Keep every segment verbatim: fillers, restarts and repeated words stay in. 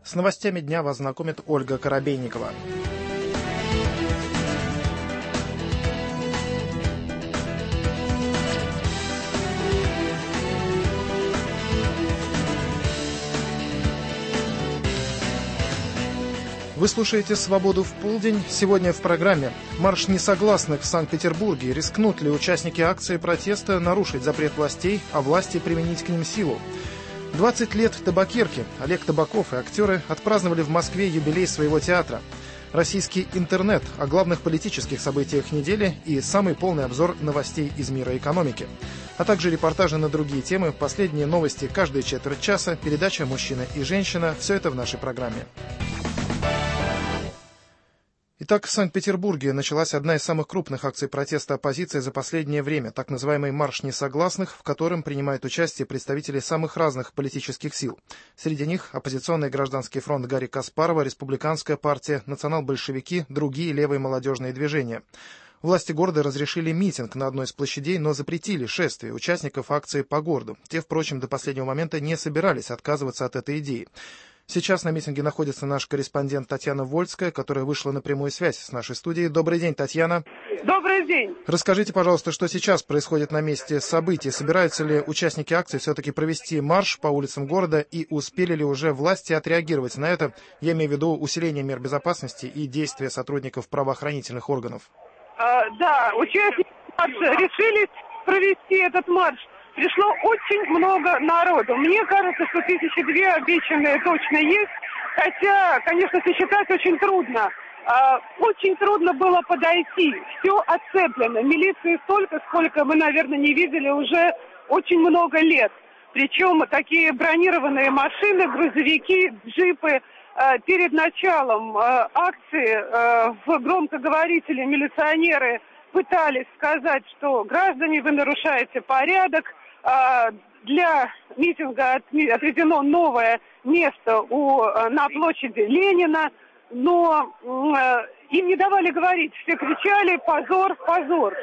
С новостями дня вас знакомит Ольга Коробейникова. Вы слушаете «Свободу в полдень». Сегодня в программе «Марш несогласных в Санкт-Петербурге». Рискнут ли участники акции протеста нарушить запрет властей, а власти применить к ним силу? двадцать лет табакерки. Олег Табаков и актеры отпраздновали в Москве юбилей своего театра. Российский интернет о главных политических событиях недели и самый полный обзор новостей из мира экономики. А также репортажи на другие темы, последние новости каждые четверть часа, передача «Мужчина и женщина». Все это в нашей программе. Итак, в Санкт-Петербурге началась одна из самых крупных акций протеста оппозиции за последнее время, так называемый «Марш несогласных», в котором принимают участие представители самых разных политических сил. Среди них оппозиционный гражданский фронт Гарри Каспарова, республиканская партия, национал-большевики, другие левые молодежные движения. Власти города разрешили митинг на одной из площадей, но запретили шествие участников акции по городу. Те, впрочем, до последнего момента не собирались отказываться от этой идеи. Сейчас на митинге находится наш корреспондент Татьяна Вольская, которая вышла на прямую связь с нашей студией. Добрый день, Татьяна. Добрый день. Расскажите, пожалуйста, что сейчас происходит на месте событий? Собираются ли участники акции все-таки провести марш по улицам города и успели ли уже власти отреагировать на это? Я имею в виду усиление мер безопасности и действия сотрудников правоохранительных органов. А, да, участники марша решили провести этот марш. Пришло очень много народу. Мне кажется, что тысячи две обещанные точно есть. Хотя, конечно, сосчитать очень трудно. А, очень трудно было подойти. Все оцеплено. Милиции столько, сколько мы, наверное, не видели уже очень много лет. Причем такие бронированные машины, грузовики, джипы. А, перед началом а, акции а, в громкоговорителе милиционеры пытались сказать, что граждане, вы нарушаете порядок. Для митинга отведено новое место у, на площади Ленина, но им не давали говорить, все кричали «позор, позор».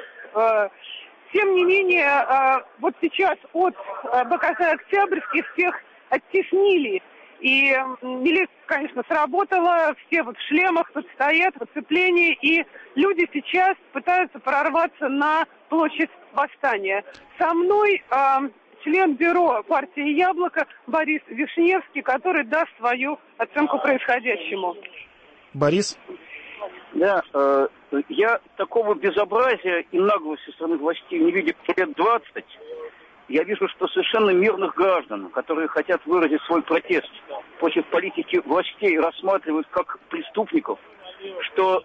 Тем не менее, вот сейчас от БКС «Октябрьский» всех оттеснили. И милиция, конечно, сработала, все вот в шлемах тут стоят, в оцеплении, и люди сейчас пытаются прорваться на площадь Восстания. Со мной э, член бюро партии «Яблоко» Борис Вишневский, который даст свою оценку происходящему. Борис? Да, э, я такого безобразия и наглости со стороны властей не видел лет двадцать. Я вижу, что совершенно мирных граждан, которые хотят выразить свой протест против политики властей, рассматривают как преступников, что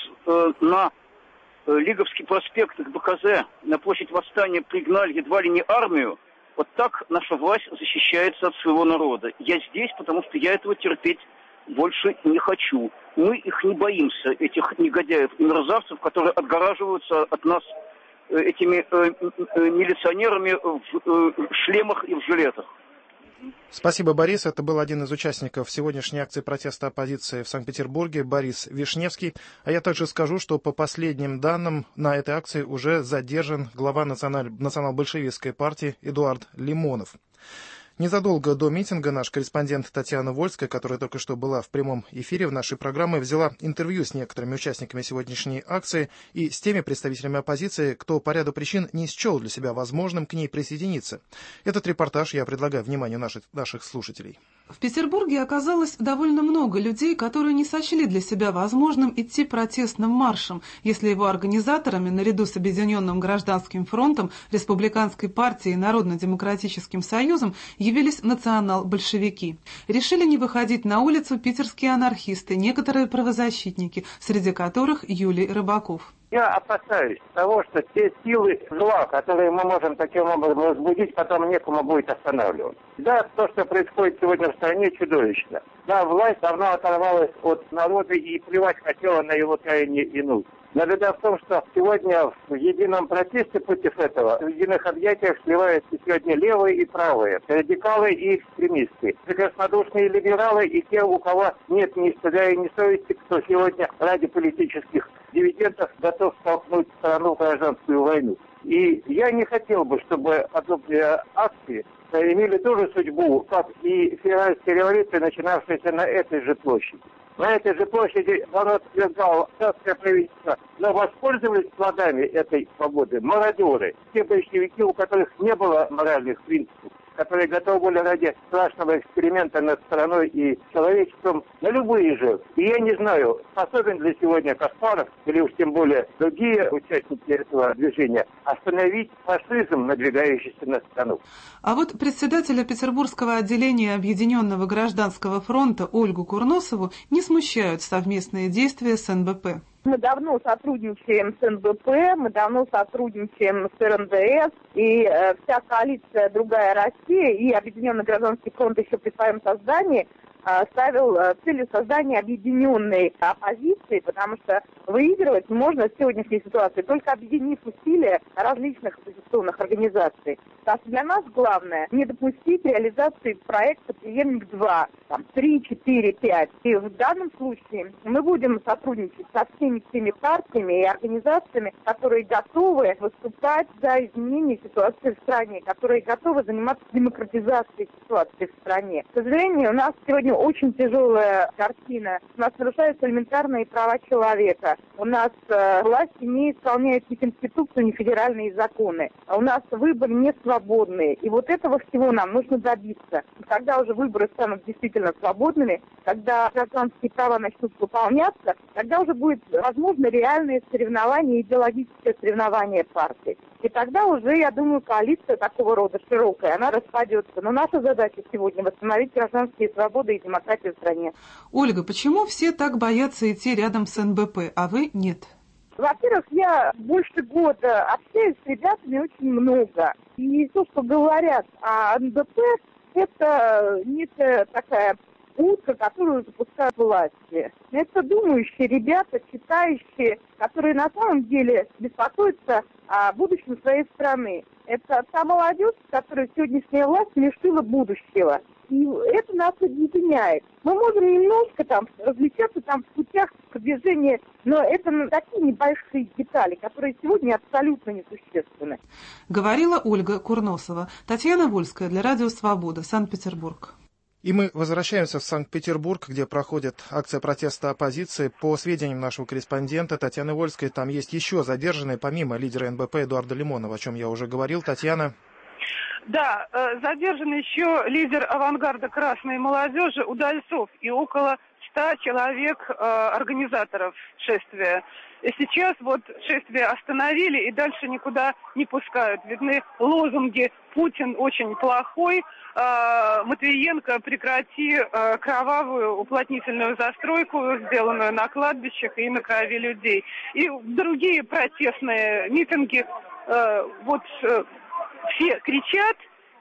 э, на э, Лиговский проспект к БКЗ, на площадь Восстания пригнали едва ли не армию. Вот так наша власть защищается от своего народа. Я здесь, потому что я этого терпеть больше не хочу. Мы их не боимся, этих негодяев и мерзавцев, которые отгораживаются от нас этими э, э, милиционерами в э, шлемах и в жилетах. Спасибо, Борис. Это был один из участников сегодняшней акции протеста оппозиции в Санкт-Петербурге, Борис Вишневский. А я также скажу, что по последним данным на этой акции уже задержан глава националь... национал-большевистской партии Эдуард Лимонов. Незадолго до митинга наш корреспондент Татьяна Вольская, которая только что была в прямом эфире в нашей программе, взяла интервью с некоторыми участниками сегодняшней акции и с теми представителями оппозиции, кто по ряду причин не счел для себя возможным к ней присоединиться. Этот репортаж я предлагаю вниманию наших, наших слушателей. В Петербурге оказалось довольно много людей, которые не сочли для себя возможным идти протестным маршем, если его организаторами, наряду с Объединенным гражданским фронтом, Республиканской партией и Народно-демократическим союзом, явились национал-большевики. Решили не выходить на улицу питерские анархисты, некоторые правозащитники, среди которых Юлий Рыбаков. Я опасаюсь того, что те силы зла, которые мы можем таким образом возбудить, потом некому будет останавливать. Да, то, что происходит сегодня в стране, чудовищно. Да, власть давно оторвалась от народа и плевать хотела на его таяние и нужды. Но беда в том, что сегодня в едином протесте против этого, в единых объятиях сливаются сегодня левые и правые, радикалы и экстремисты, прекраснодушные либералы и те, у кого нет ни стыда и ни совести, кто сегодня ради политических дивидендов готов столкнуть страну в гражданскую войну. И я не хотел бы, чтобы подобные акции имели ту же судьбу, как и февральская революция, начинавшаяся на этой же площади. На этой же площади народ свергал царское правительство, но воспользовались плодами этой свободы мародеры, те большевики, у которых не было моральных принципов, которые готовы были ради страшного эксперимента над страной и человечеством на любые жертвы. И я не знаю, способен ли сегодня Каспаров, или уж тем более другие участники этого движения, остановить фашизм, надвигающийся на страну. А вот председателя Петербургского отделения Объединенного гражданского фронта Ольгу Курносову не смущают совместные действия с эн бэ пэ. Мы давно сотрудничаем с эн бэ пэ, мы давно сотрудничаем с эр эн дэ эс, и э, вся коалиция «Другая Россия» и Объединенный гражданский фронт еще при своем создании э, ставил э, целью создания объединенной оппозиции, потому что выигрывать можно в сегодняшней ситуации, только объединив усилия различных оппозиционных организаций. Так что для нас главное не допустить реализации проекта «Преемник-два», там, три, четыре, пять. И в данном случае мы будем сотрудничать со всеми теми партиями и организациями, которые готовы выступать за изменение ситуации в стране, которые готовы заниматься демократизацией ситуации в стране. К сожалению, у нас сегодня очень тяжелая картина. У нас нарушаются элементарные права человека. У нас э, власти не исполняют ни Конституцию, ни федеральные законы. А у нас выборы не свободные. И вот этого всего нам нужно добиться. И когда уже выборы станут действительно свободными, когда гражданские права начнут выполняться, тогда уже будет возможно реальное соревнование, идеологическое соревнование партий. И тогда уже, я думаю, коалиция такого рода широкая, она распадется. Но наша задача сегодня восстановить гражданские свободы и демократию в стране. Ольга, почему все так боятся идти рядом с эн бэ пэ, а вы нет? Во-первых, я больше года общаюсь с ребятами очень много. И то, что говорят о эн бэ пэ, это некая такая утка, которую запускают власти. Это думающие ребята, читающие, которые на самом деле беспокоятся о будущем своей страны. Это та молодежь, которую сегодняшняя власть лишила будущего. И это нас объединяет. Мы можем немножко там различаться там в путях продвижения, но это такие небольшие детали, которые сегодня абсолютно несущественны. Говорила Ольга Курносова. Татьяна Вольская для Радио Свобода, Санкт-Петербург. И мы возвращаемся в Санкт-Петербург, где проходит акция протеста оппозиции. По сведениям нашего корреспондента Татьяны Вольской, там есть еще задержанные, помимо лидера эн бэ пэ Эдуарда Лимонова, о чем я уже говорил. Татьяна. Да, задержан еще лидер авангарда красной молодежи Удальцов и около ста человек организаторов шествия. И сейчас вот шествие остановили и дальше никуда не пускают. Видны лозунги «Путин очень плохой», «Матвиенко, прекрати кровавую уплотнительную застройку, сделанную на кладбищах и на крови людей». И другие протестные митинги. Вот все кричат.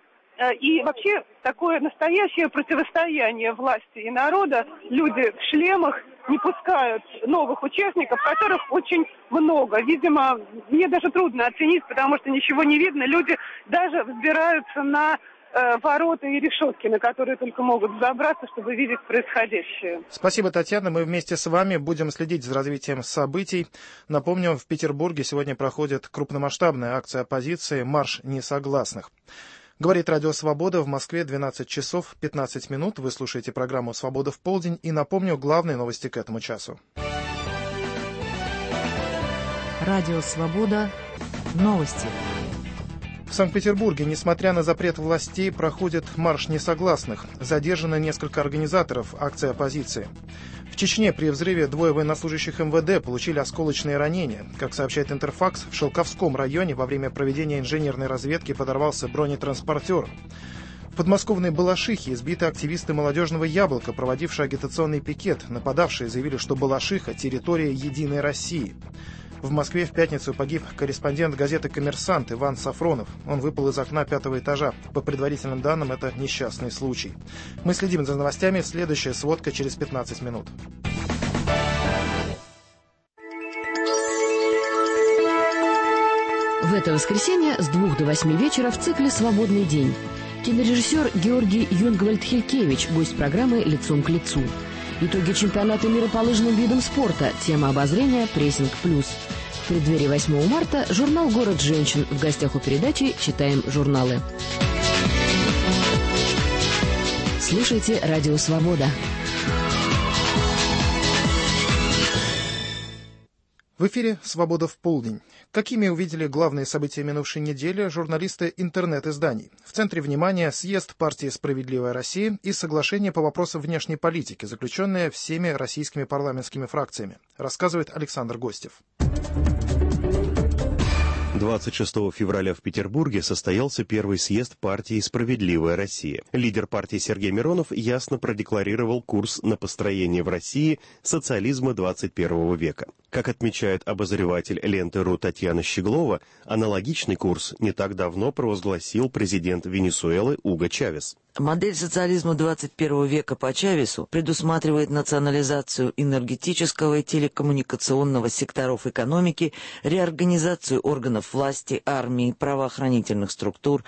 И вообще такое настоящее противостояние власти и народа. Люди в шлемах не пускают новых участников, которых очень много. Видимо, мне даже трудно оценить, потому что ничего не видно. Люди даже взбираются на э, ворота и решетки, на которые только могут забраться, чтобы видеть происходящее. Спасибо, Татьяна. Мы вместе с вами будем следить за развитием событий. Напомню, в Петербурге сегодня проходит крупномасштабная акция оппозиции «Марш несогласных». Говорит Радио Свобода, в Москве двенадцать часов пятнадцать минут. Вы слушаете программу «Свобода в полдень». И напомню главные новости к этому часу. Радио Свобода. Новости. В Санкт-Петербурге, несмотря на запрет властей, проходит марш несогласных. Задержано несколько организаторов акции оппозиции. В Чечне при взрыве двое военнослужащих эм вэ дэ получили осколочные ранения. Как сообщает Интерфакс, в Шелковском районе во время проведения инженерной разведки подорвался бронетранспортер. В подмосковной Балашихе избиты активисты молодежного «Яблока», проводившие агитационный пикет. Нападавшие заявили, что Балашиха – территория Единой России. В Москве в пятницу погиб корреспондент газеты «Коммерсант» Иван Сафронов. Он выпал из окна пятого этажа. По предварительным данным, это несчастный случай. Мы следим за новостями. Следующая сводка через пятнадцать минут. В это воскресенье с двух до восьми вечера в цикле «Свободный день». Кинорежиссер Георгий Юнгвальд-Хилькевич, гость программы «Лицом к лицу». Итоги чемпионата мира по лыжным видам спорта. Тема обозрения «Прессинг плюс». В преддверии восьмого марта журнал «Город женщин». В гостях у передачи «Читаем журналы». слушаете «Радио Свобода». В эфире «Свобода в полдень». Какими увидели главные события минувшей недели журналисты интернет-изданий? В центре внимания съезд партии «Справедливая Россия» и соглашение по вопросам внешней политики, заключенное всеми российскими парламентскими фракциями, рассказывает Александр Гостев. двадцать шестого февраля в Петербурге состоялся первый съезд партии «Справедливая Россия». Лидер партии Сергей Миронов ясно продекларировал курс на построение в России социализма двадцать первого века. Как отмечает обозреватель ленты.ру Татьяна Щеглова, аналогичный курс не так давно провозгласил президент Венесуэлы Уго Чавес. Модель социализма двадцать первого века по Чавесу предусматривает национализацию энергетического и телекоммуникационного секторов экономики, реорганизацию органов власти, армии, правоохранительных структур,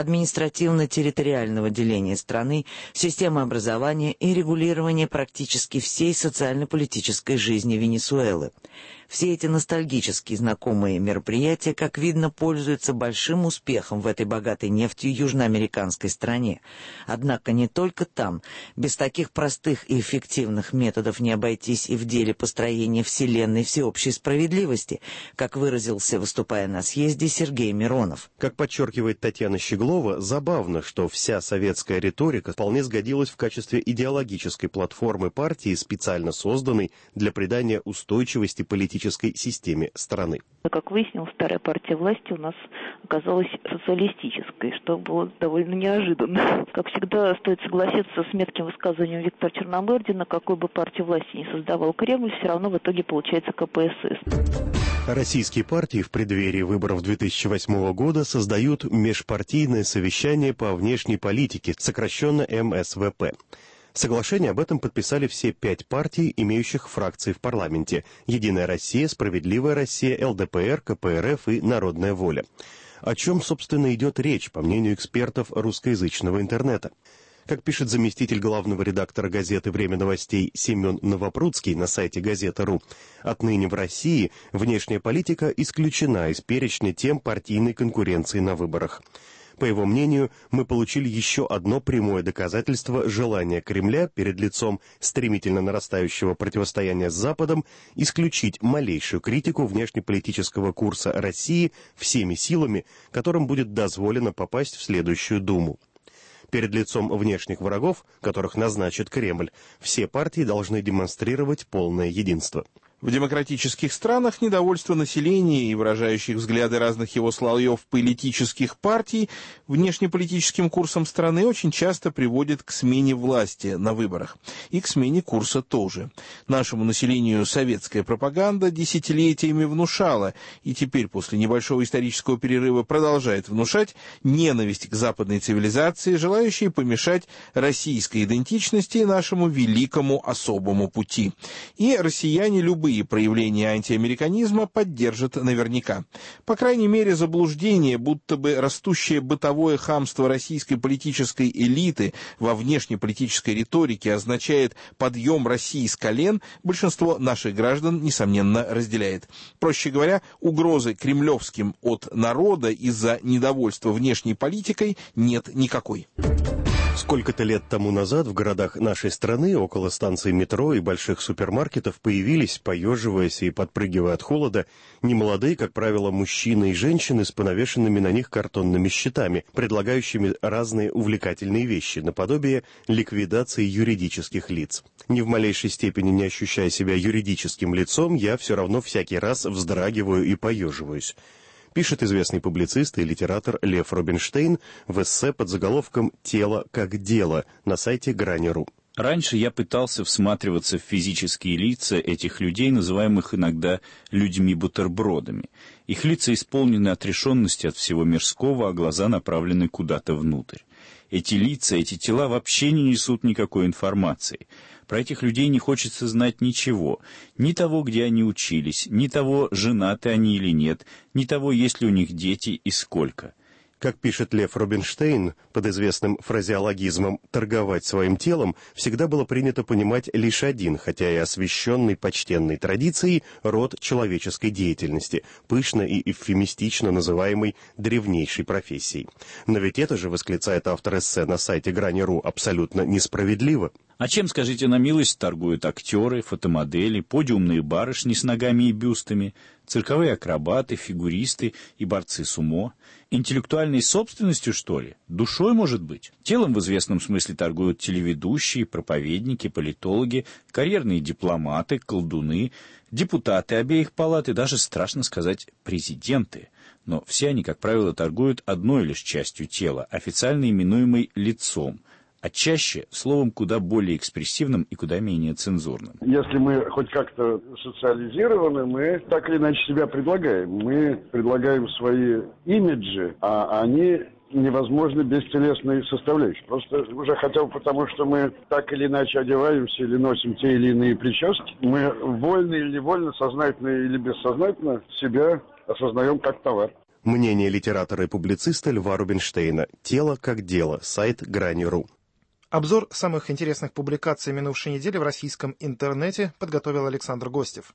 административно-территориального деления страны, системы образования и регулирование практически всей социально-политической жизни Венесуэлы. Все эти ностальгически знакомые мероприятия, как видно, пользуются большим успехом в этой богатой нефтью южноамериканской стране. Однако не только там. Без таких простых и эффективных методов не обойтись и в деле построения вселенной всеобщей справедливости, как выразился, выступая на съезде, Сергей Миронов. Как подчеркивает Татьяна Щеглова, забавно, что вся советская риторика вполне сгодилась в качестве идеологической платформы партии, специально созданной для придания устойчивости политической системе страны. Как выяснилось, старая партия власти у нас оказалась социалистической, что было довольно неожиданно. Как всегда, стоит согласиться с метким высказыванием Виктора Черномырдина: какой бы партию власти ни создавал Кремль, все равно в итоге получается ка пэ эс эс. Российские партии в преддверии выборов две тысячи восьмого года создают межпартийное совещание по внешней политике, сокращенно эм эс вэ пэ. Соглашение об этом подписали все пять партий, имеющих фракции в парламенте: «Единая Россия», «Справедливая Россия», эл дэ пэ эр, ка пэ эр эф и «Народная воля». О чем, собственно, идет речь, по мнению экспертов русскоязычного интернета? Как пишет заместитель главного редактора газеты «Время новостей» Семен Новопрудский на сайте газета точка ру, отныне в России внешняя политика исключена из перечня тем партийной конкуренции на выборах. По его мнению, мы получили еще одно прямое доказательство желания Кремля перед лицом стремительно нарастающего противостояния с Западом исключить малейшую критику внешнеполитического курса России всеми силами, которым будет дозволено попасть в следующую Думу. Перед лицом внешних врагов, которых назначит Кремль, все партии должны демонстрировать полное единство. В демократических странах недовольство населения и выражающих взгляды разных его слоев политических партий внешнеполитическим курсом страны очень часто приводит к смене власти на выборах. И к смене курса тоже. Нашему населению советская пропаганда десятилетиями внушала, и теперь после небольшого исторического перерыва продолжает внушать, ненависть к западной цивилизации, желающей помешать российской идентичности и нашему великому особому пути. И россияне любые проявления антиамериканизма поддержат наверняка. По крайней мере, заблуждение, будто бы растущее бытовое хамство российской политической элиты во внешнеполитической риторике означает подъем России с колен, большинство наших граждан, несомненно, разделяет. Проще говоря, угрозы кремлевским от народа из-за недовольства внешней политикой нет никакой. Сколько-то лет тому назад в городах нашей страны около станций метро и больших супермаркетов появились, поеживаясь и подпрыгивая от холода, немолодые, как правило, мужчины и женщины с понавешенными на них картонными щитами, предлагающими разные увлекательные вещи, наподобие ликвидации юридических лиц. Ни в малейшей степени не ощущая себя юридическим лицом, я все равно всякий раз вздрагиваю и поеживаюсь. Пишет известный публицист и литератор Лев Рубинштейн в эссе под заголовком «Тело как дело» на сайте грани точка ру. Раньше я пытался всматриваться в физические лица этих людей, называемых иногда людьми-бутербродами. Их лица исполнены отрешенности от всего мирского, а глаза направлены куда-то внутрь. Эти лица, эти тела вообще не несут никакой информации. Про этих людей не хочется знать ничего. Ни того, где они учились, ни того, женаты они или нет, ни того, есть ли у них дети и сколько. Как пишет Лев Рубинштейн, под известным фразеологизмом «торговать своим телом» всегда было принято понимать лишь один, хотя и освященный почтенной традицией, род человеческой деятельности, пышно и эвфемистично называемый древнейшей профессией. Но ведь это же, восклицает автор эссе на сайте Грани точка ру, абсолютно несправедливо. А чем, скажите на милость, торгуют актеры, фотомодели, подиумные барышни с ногами и бюстами, цирковые акробаты, фигуристы и борцы сумо? Интеллектуальной собственностью, что ли? Душой, может быть? Телом в известном смысле торгуют телеведущие, проповедники, политологи, карьерные дипломаты, колдуны, депутаты обеих палат и даже, страшно сказать, президенты. Но все они, как правило, торгуют одной лишь частью тела, официально именуемой лицом, а чаще словом куда более экспрессивным и куда менее цензурным. Если мы хоть как-то социализированы, мы так или иначе себя предлагаем. Мы предлагаем свои имиджи, а они невозможны без телесной составляющей. Просто уже хотя бы потому, что мы так или иначе одеваемся или носим те или иные прически, мы вольно или невольно, сознательно или бессознательно себя осознаем как товар. Мнение литератора и публициста Льва Рубинштейна. «Тело как дело». Сайт Грани точка ру. Обзор самых интересных публикаций минувшей недели в российском интернете подготовил Александр Гостев.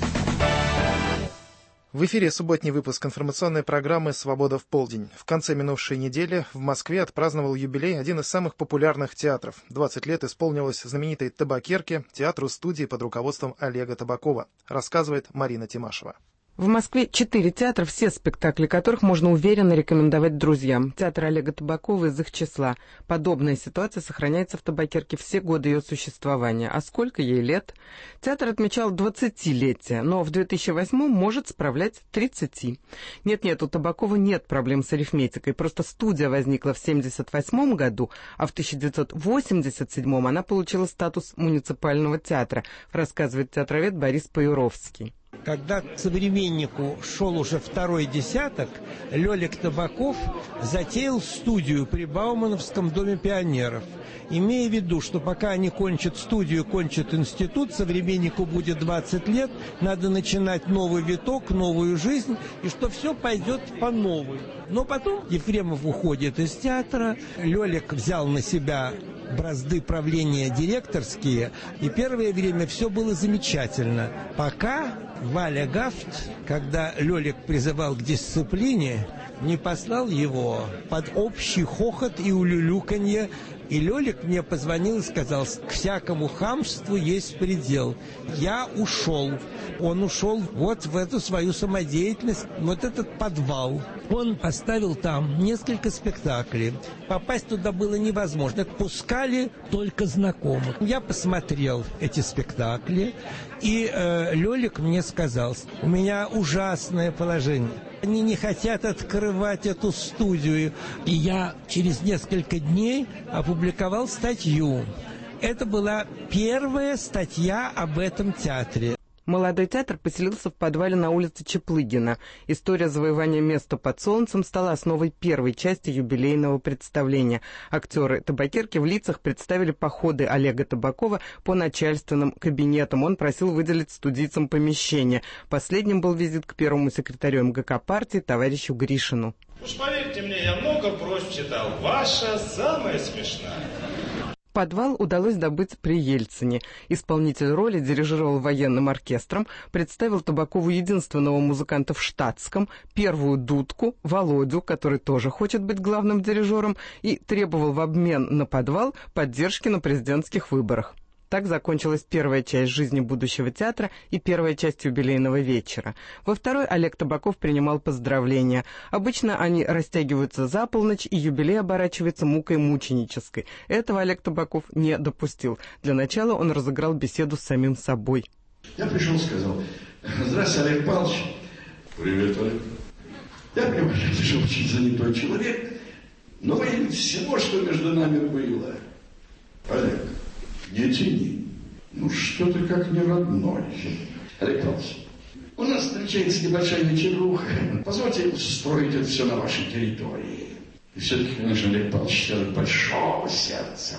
В эфире субботний выпуск информационной программы «Свобода в полдень». В конце минувшей недели в Москве отпраздновал юбилей один из самых популярных театров. двадцать лет исполнилось знаменитой «Табакерке», театру-студии под руководством Олега Табакова, рассказывает Марина Тимашева. В Москве четыре театра, все спектакли которых можно уверенно рекомендовать друзьям. Театр Олега Табакова из их числа. Подобная ситуация сохраняется в «Табакерке» все годы ее существования. А сколько ей лет? Театр отмечал двадцатилетие, но в две тысячи восьмом может справлять тридцать. Нет-нет, у Табакова нет проблем с арифметикой. Просто студия возникла в семьдесят восьмом году, а в тысяча девятьсот восемьдесят седьмом она получила статус муниципального театра, рассказывает театровед Борис Паюровский. Когда к современнику шел уже второй десяток, Лёлик Табаков затеял студию при Баумановском доме пионеров, имея в виду, что пока они кончат студию, кончат институт, современнику будет двадцать лет, надо начинать новый виток, новую жизнь, и что все пойдет по новой. Но потом Ефремов уходит из театра, Лёлик взял на себя бразды правления директорские, и первое время все было замечательно, пока Валя Гафт, когда Лёлик призывал к дисциплине, не послал его под общий хохот и улюлюканье. И Лёлик мне позвонил и сказал: к всякому хамству есть предел. Я ушел. Он ушел вот в эту свою самодеятельность, вот этот подвал. Он поставил там несколько спектаклей. Попасть туда было невозможно. Пускали только знакомых. Я посмотрел эти спектакли, и э, Лёлик мне сказал: у меня ужасное положение. Они не хотят открывать эту студию. И я через несколько дней опубликовал статью. Это была первая статья об этом театре. Молодой театр поселился в подвале на улице Чаплыгина. История завоевания места под солнцем стала основой первой части юбилейного представления. Актеры «Табакерки» в лицах представили походы Олега Табакова по начальственным кабинетам. Он просил выделить студийцам помещение. Последним был визит к первому секретарю эм гэ ка партии товарищу Гришину. Уж поверьте мне, я много просьб читал. Ваша самая смешная. Подвал удалось добыть при Ельцине. Исполнитель роли дирижировал военным оркестром, представил Табакову единственного музыканта в штатском, первую дудку, Володю, который тоже хочет быть главным дирижером, и требовал в обмен на подвал поддержки на президентских выборах. Так закончилась первая часть жизни будущего театра и первая часть юбилейного вечера. Во второй Олег Табаков принимал поздравления. Обычно они растягиваются за полночь, и юбилей оборачивается мукой мученической. Этого Олег Табаков не допустил. Для начала он разыграл беседу с самим собой. Я пришел и сказал: здравствуйте, Олег Павлович. Привет, Олег. Я понимаю, что ты же очень занятой человек, но вы всего, что между нами было. Олег, не тяни. Ну что ты как не родной. Олег Павлович, у нас встречается небольшая вечеруха. Позвольте устроить это все на вашей территории. И все-таки, конечно, Олег Павлович человек большого сердца.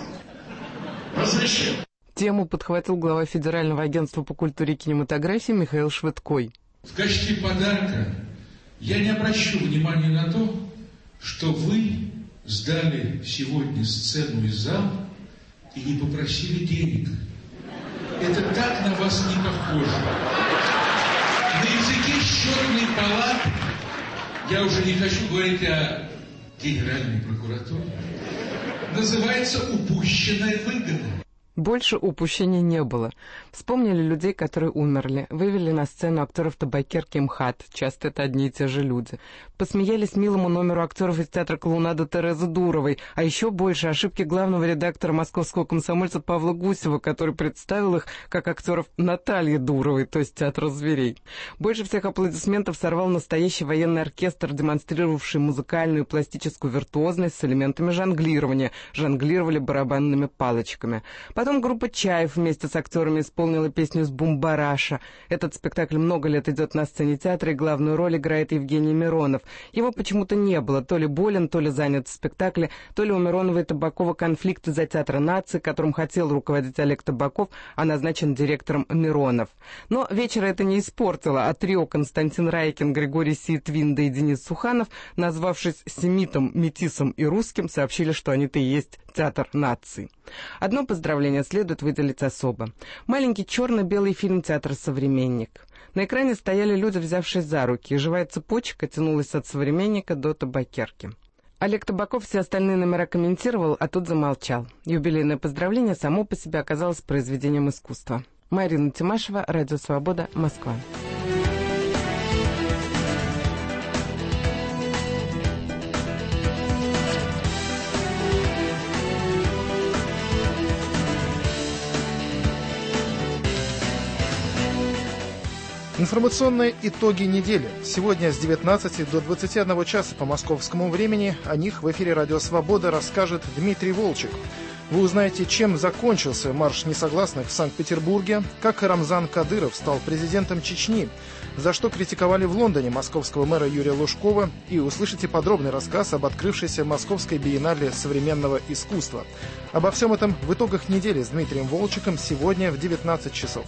Разрешил. Тему подхватил глава Федерального агентства по культуре и кинематографии Михаил Швыдкой. В качестве подарка я не обращу внимания на то, что вы сдали сегодня сцену и зал и не попросили денег. Это так на вас не похоже. На языке счетной палаты, я уже не хочу говорить о Генеральной прокуратуре, называется упущенная выгода. Больше упущений не было. Вспомнили людей, которые умерли. Вывели на сцену актеров табакерки МХАТ. Часто это одни и те же люди. Посмеялись милому номеру актеров из театра «Клоунаду» Терезы Дуровой. А еще больше ошибки главного редактора московского комсомольца Павла Гусева, который представил их как актеров Натальи Дуровой, то есть театра зверей. Больше всех аплодисментов сорвал настоящий военный оркестр, демонстрировавший музыкальную и пластическую виртуозность с элементами жонглирования. Жонглировали барабанными палочками. Потом Потом группа «Чаев» вместе с актерами исполнила песню с «Бумбараша». Этот спектакль много лет идет на сцене театра, и главную роль играет Евгений Миронов. Его почему-то не было. То ли болен, то ли занят в спектакле, то ли у Миронова и Табакова конфликт из-за театра нации, которым хотел руководить Олег Табаков, а назначен директором Миронов. Но вечера это не испортило, а трио Константин Райкин, Григорий Сиетвинда и Денис Суханов, назвавшись семитом, метисом и русским, сообщили, что они-то и есть театр нации. Одно поздравление следует выделить особо. Маленький черно-белый фильм «Театр «Современник». На экране стояли люди, взявшись за руки, и живая цепочка тянулась от «Современника» до табакерки. Олег Табаков все остальные номера комментировал, а тут замолчал. Юбилейное поздравление само по себе оказалось произведением искусства. Марина Тимашева, Радио Свобода, Москва. Информационные итоги недели. Сегодня с девятнадцати до двадцати одного часа по московскому времени о них в эфире «Радио Свобода» расскажет Дмитрий Волчек. Вы узнаете, чем закончился марш несогласных в Санкт-Петербурге, как Рамзан Кадыров стал президентом Чечни, за что критиковали в Лондоне московского мэра Юрия Лужкова, и услышите подробный рассказ об открывшейся Московской биеннале современного искусства. Обо всем этом в итогах недели с Дмитрием Волчеком сегодня в девятнадцать часов.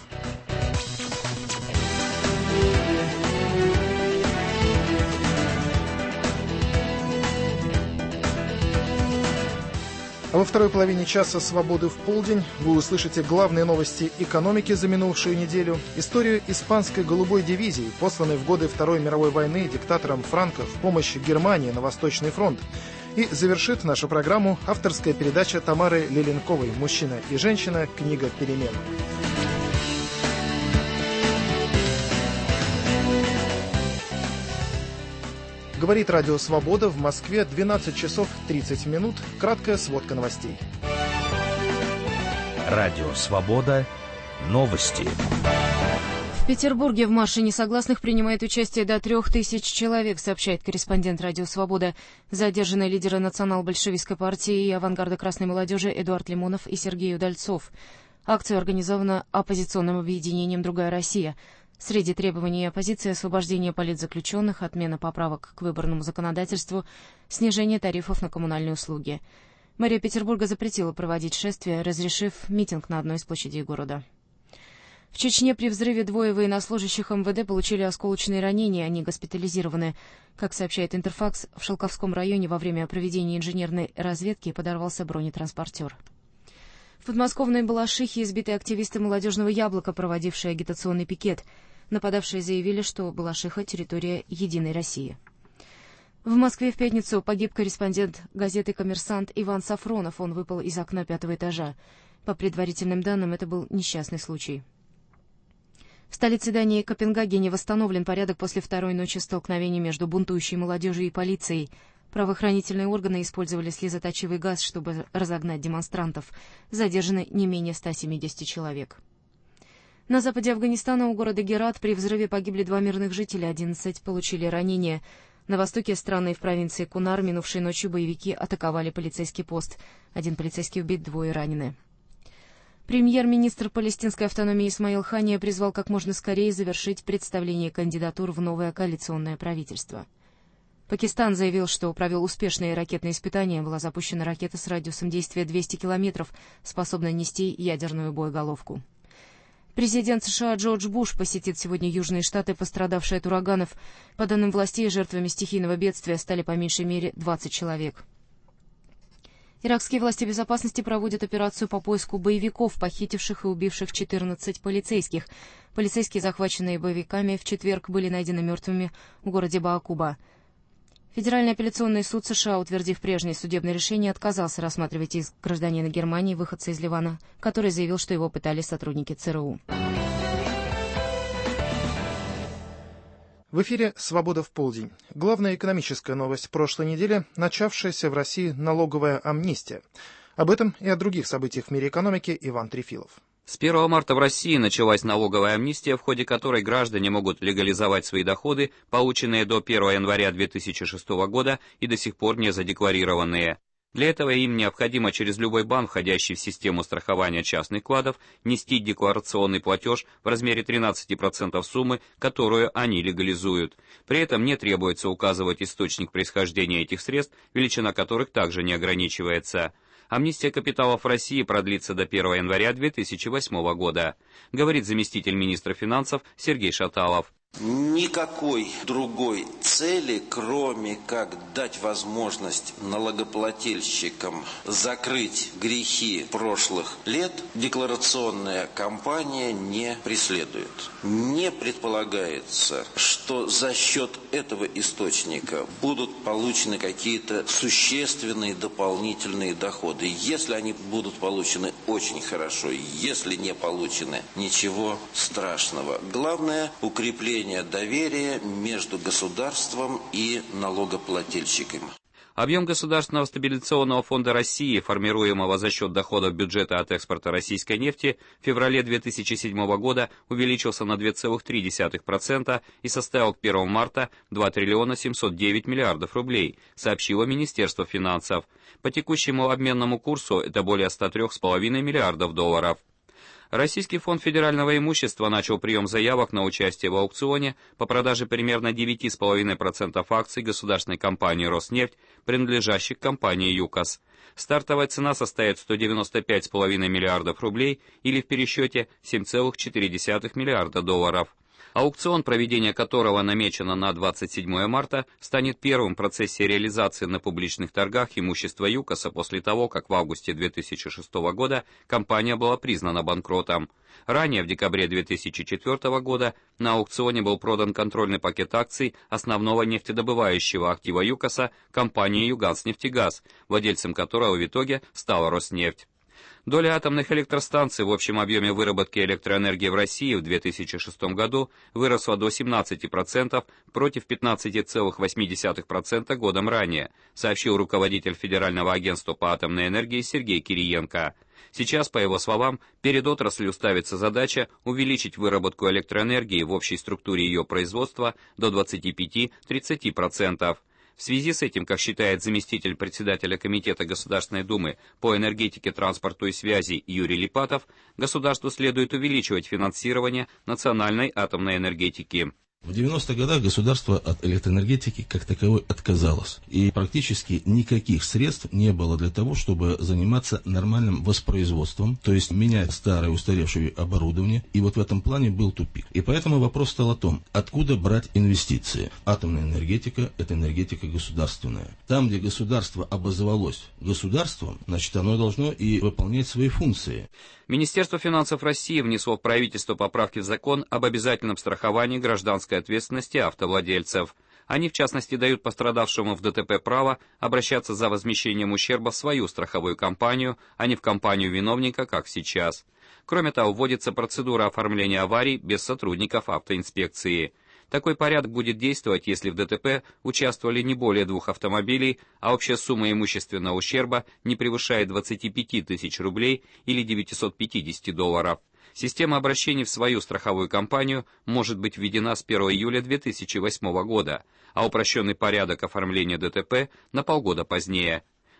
А во второй половине часа «Свободы в полдень» вы услышите главные новости экономики за минувшую неделю, историю испанской голубой дивизии, посланной в годы Второй мировой войны диктатором Франко в помощь Германии на Восточный фронт. И завершит нашу программу авторская передача Тамары Леленковой «Мужчина и женщина. Книга перемен». Говорит Радио Свобода, в Москве двенадцать часов тридцать минут. Краткая сводка новостей. Радио Свобода. Новости. В Петербурге в марше несогласных принимает участие до трех тысяч человек, сообщает корреспондент Радио Свобода. Задержаны лидеры национал-большевистской партии и авангарда красной молодежи Эдуард Лимонов и Сергей Удальцов. Акция организована оппозиционным объединением «Другая Россия». Среди требований оппозиции освобождение политзаключенных, отмена поправок к выборному законодательству, снижение тарифов на коммунальные услуги. Мэрия Петербурга запретила проводить шествие, разрешив митинг на одной из площадей города. В Чечне при взрыве двое военнослужащих МВД получили осколочные ранения, они госпитализированы. Как сообщает Интерфакс, в Шелковском районе во время проведения инженерной разведки подорвался бронетранспортер. В подмосковной Балашихе избиты активисты «Молодежного яблока», проводившие агитационный пикет. Нападавшие заявили, что Балашиха — территория Единой России. В Москве в пятницу погиб корреспондент газеты «Коммерсант» Иван Сафронов. Он выпал из окна пятого этажа. По предварительным данным, это был несчастный случай. В столице Дании Копенгагене восстановлен порядок после второй ночи столкновений между бунтующей молодежью и полицией. Правоохранительные органы использовали слезоточивый газ, чтобы разогнать демонстрантов. Задержаны не менее ста семидесяти человек. На западе Афганистана у города Герат при взрыве погибли два мирных жителя, одиннадцать получили ранения. На востоке страны и в провинции Кунар минувшей ночью боевики атаковали полицейский пост. Один полицейский убит, двое ранены. Премьер-министр палестинской автономии Исмаил Хания призвал как можно скорее завершить представление кандидатур в новое коалиционное правительство. Пакистан заявил, что провел успешные ракетные испытания. Была запущена ракета с радиусом действия двести километров, способная нести ядерную боеголовку. Президент США Джордж Буш посетит сегодня Южные Штаты, пострадавшие от ураганов. По данным властей, жертвами стихийного бедствия стали по меньшей мере двадцать человек. Иракские власти безопасности проводят операцию по поиску боевиков, похитивших и убивших четырнадцать полицейских. Полицейские, захваченные боевиками, в четверг были найдены мертвыми в городе Баакуба. Федеральный апелляционный суд США, утвердив прежнее судебное решение, отказался рассматривать иск гражданина Германии, выходца из Ливана, который заявил, что его пытали сотрудники ЦРУ. В эфире «Свобода в полдень». Главная экономическая новость прошлой недели – начавшаяся в России налоговая амнистия. Об этом и о других событиях в мире экономики Иван Трефилов. С первого марта в России началась налоговая амнистия, в ходе которой граждане могут легализовать свои доходы, полученные до первого января две тысячи шестого года и до сих пор не задекларированные. Для этого им необходимо через любой банк, входящий в систему страхования частных вкладов, нести декларационный платеж в размере тринадцати процентов суммы, которую они легализуют. При этом не требуется указывать источник происхождения этих средств, величина которых также не ограничивается. Амнистия капиталов в России продлится до первого января две тысячи восьмого года, говорит заместитель министра финансов Сергей Шаталов. Никакой другой цели, кроме как дать возможность налогоплательщикам закрыть грехи прошлых лет, декларационная кампания не преследует. Не предполагается, что за счет этого источника будут получены какие-то существенные дополнительные доходы. Если они будут получены, очень хорошо. Если не получены, ничего страшного. Главное – укрепление доверия между государством и налогоплательщиками. Объем Государственного стабилизационного фонда России, формируемого за счет доходов бюджета от экспорта российской нефти, в феврале две тысячи седьмого года увеличился на две целых три десятых процента и составил к первому марта два триллиона семьсот девять миллиардов рублей, сообщило Министерство финансов. По текущему обменному курсу это более ста трёх с половиной миллиардов долларов. Российский фонд федерального имущества начал прием заявок на участие в аукционе по продаже примерно девяти с половиной процентов акций государственной компании «Роснефть», принадлежащих компании «ЮКОС». Стартовая цена составит сто девяносто пять с половиной миллиардов рублей или в пересчете семь целых четыре десятых миллиарда долларов. Аукцион, проведение которого намечено на двадцать седьмое марта, станет первым в процессе реализации на публичных торгах имущества ЮКОСа после того, как в августе две тысячи шестого года компания была признана банкротом. Ранее, в декабре две тысячи четвёртого года, на аукционе был продан контрольный пакет акций основного нефтедобывающего актива ЮКОСа компании «Юганснефтегаз», владельцем которого в итоге стала «Роснефть». Доля атомных электростанций в общем объеме выработки электроэнергии в России в две тысячи шестом году выросла до семнадцати процентов против пятнадцати целых восьми десятых процента годом ранее, сообщил руководитель Федерального агентства по атомной энергии Сергей Кириенко. Сейчас, по его словам, перед отраслью ставится задача увеличить выработку электроэнергии в общей структуре ее производства до двадцати пяти — тридцати процентов. В связи с этим, как считает заместитель председателя Комитета Государственной Думы по энергетике, транспорту и связи Юрий Липатов, государству следует увеличивать финансирование национальной атомной энергетики. В девяностых годах государство от электроэнергетики как таковой отказалось. И практически никаких средств не было для того, чтобы заниматься нормальным воспроизводством, то есть менять старое устаревшее оборудование. И вот в этом плане был тупик. И поэтому вопрос стал о том, откуда брать инвестиции. Атомная энергетика – это энергетика государственная. Там, где государство обозвалось государством, значит, оно должно и выполнять свои функции. Министерство финансов России внесло в правительство поправки в закон об обязательном страховании гражданской ответственности автовладельцев. Они, в частности, дают пострадавшему в ДТП право обращаться за возмещением ущерба в свою страховую компанию, а не в компанию виновника, как сейчас. Кроме того, вводится процедура оформления аварий без сотрудников автоинспекции. Такой порядок будет действовать, если в ДТП участвовали не более двух автомобилей, а общая сумма имущественного ущерба не превышает двадцати пяти тысяч рублей или девятисот пятидесяти долларов. Система обращений в свою страховую компанию может быть введена с первого июля две тысячи восьмого года, а упрощенный порядок оформления ДТП на полгода позднее.